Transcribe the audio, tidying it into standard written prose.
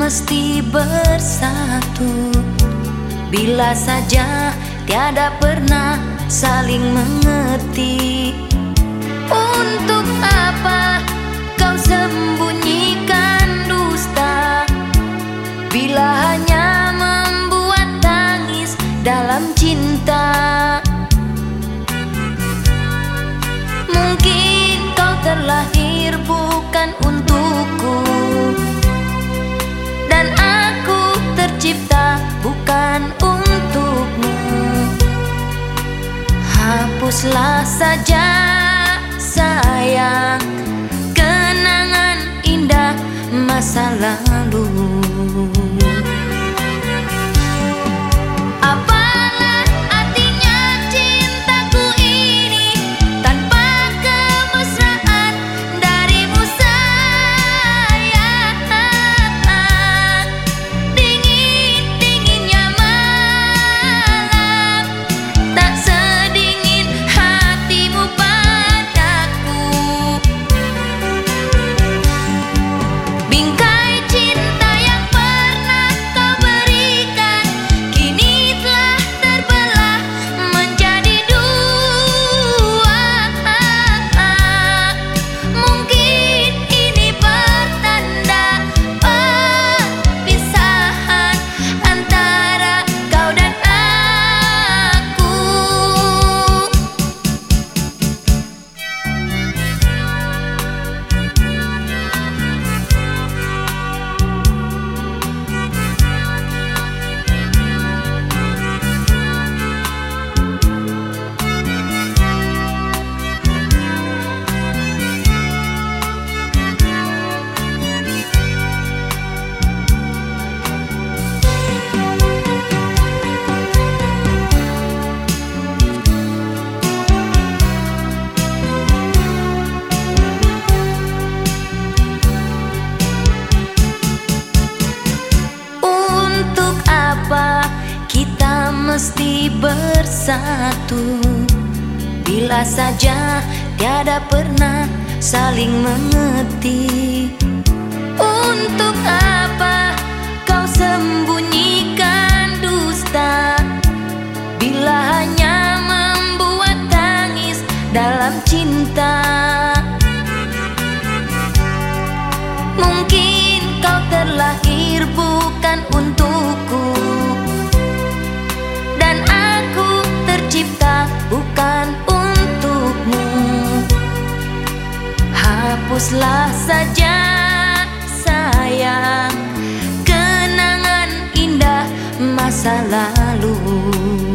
mesti bersatu bila saja tiada pernah saling mengerti. Untuk apa kau sembunyikan dusta bila hanya membuat tangis dalam cinta? Mungkin kau terlahir bukan untukku, dan aku tercipta bukan untukmu. Hapuslah saja sayang kenangan indah masa lalu. Mesti bersatu bila saja tiada pernah saling mengerti. Untuk apa kau sembunyikan dusta bila hanya membuat tangis dalam cinta? Mungkin kau terlahir bukan untukku, dan aku tercipta bukan untukmu. Hapuslah saja sayang kenangan indah masa lalu.